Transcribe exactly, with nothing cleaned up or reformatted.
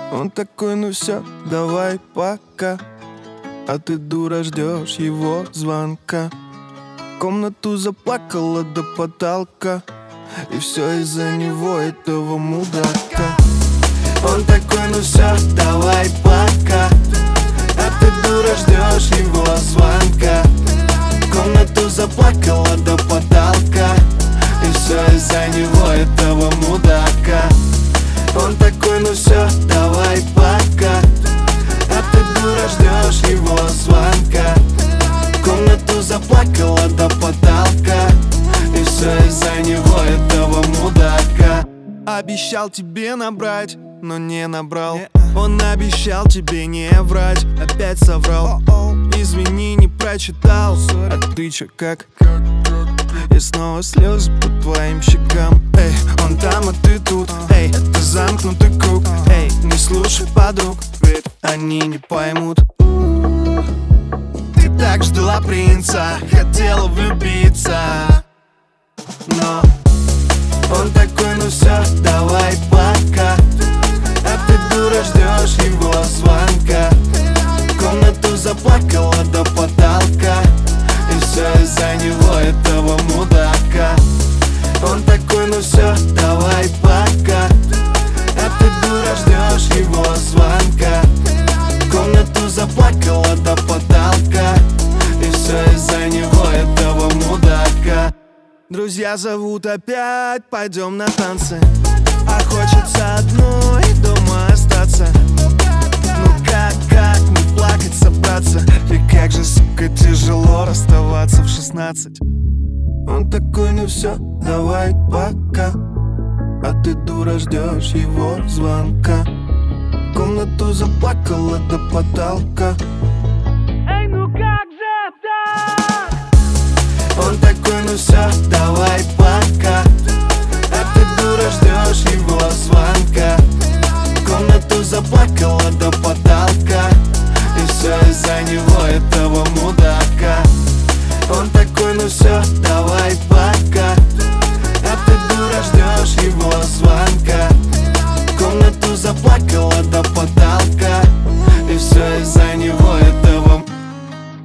Он такой: ну все, давай пока. А ты, дура, ждешь его звонка. Комнату заплакала до потолка. И все из-за него, этого мудака. Он такой: ну все, давай пока. А ты, дура, ждешь его звонка. Комнату заплакала до потолка. И все из-за него, этого мудака. Он такой: ну все, давай пока. А ты, дура, ждешь его звонка. Комнату заплакала до потолка. И все из-за него, этого мудака. Обещал тебе набрать, но не набрал. Он обещал тебе не врать, опять соврал. Извини, не прочитал. А ты чё, как? И снова слезы по твоим щекам. Эй, он там, а ты тут. Эй, это замкнутый круг. Эй, не слушай подруг, ведь они не поймут. Ты так ждала принца, хотела влюбиться. Но он такой: ну все, давай пока. А ты, дура, ждешь его звонка. Комнату заплакала до потолка. И все из-за него, этого мудака. Он такой: ну все, давай пока. А ты, дура, ждешь его звонка. Комнату заплакала до потолка. И все из-за него, этого мудака. Друзья зовут опять, пойдем на танцы. А хочется одной дома остаться. Ну как, как не плакать, собраться? И как же, сука, тяжело расставаться в шестнадцать. Он такой: ну все, давай пока. А ты, дура, ждешь его звонка. Комнату заплакала до потолка. Эй, ну как же так? Он такой: ну все, давай пока.